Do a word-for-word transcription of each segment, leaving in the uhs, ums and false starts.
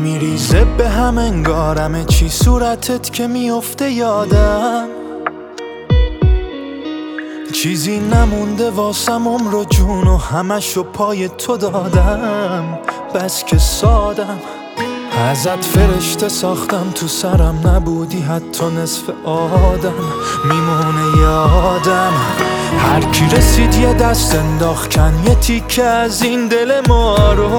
میریزه به هم انگارمه چی صورتت که میفته یادم، چیزی نمونده واسم عمر و جون و همشو پای تو دادم. بس که سادم ازت فرشته ساختم، تو سرم نبودی حتی نصف آدم. میمونه یادم هر کی رسید یه دست انداخت کن یه تیکه از این دل ما رو.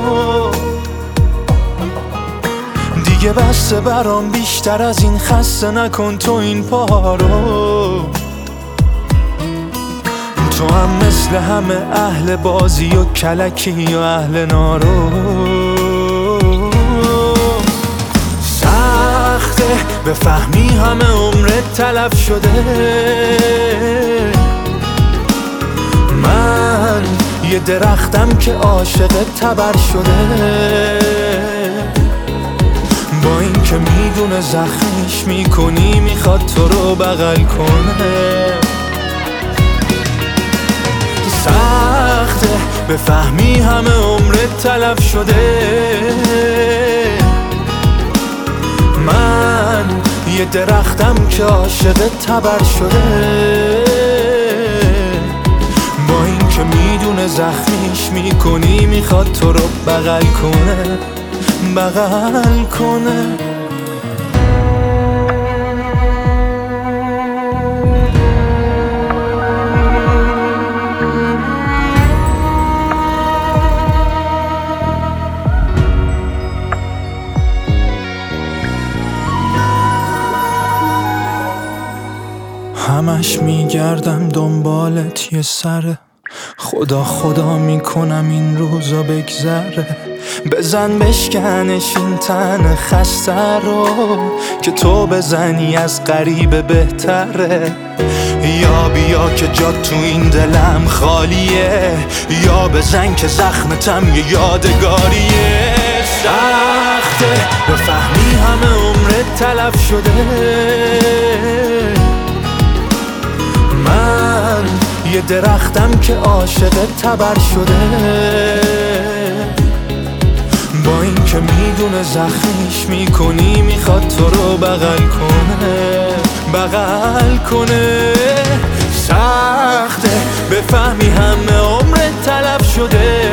دیگه بسته برام بیشتر از این، خسته نکن تو این پا رو. تو هم مثل همه اهل بازی و کلکی و اهل نارو. سخته بفهمی همه عمرت تلف شده، من یه درختم که عاشق تبر شده. با این که میدونه زخمیش میکنی میخواد تو رو بغل کنه. سخته بفهمی همه عمرت تلف شده، من یه درختم که عاشق تبر شده. با این که میدونه زخمیش میکنی میخواد تو رو بغل کنه، بغل کنه. همش میگردم دنبالت یه سره، خدا خدا میکنم این روزا بگذره. بزن بشکنش این تن خسته رو، که تو بزنی از غریبه بهتره. یا بیا که جات تو این دلم خالیه، یا بزن که زخمتم یه یادگاریه. سخته بفهمی همه عمرت تلف شده، من یه درختم که عاشق تبر شده. با این که میدونه زخمیش میکنی میخواد تو رو بغل کنه، بغل کنه. سخته بفهمی همه عمرت تلف شده،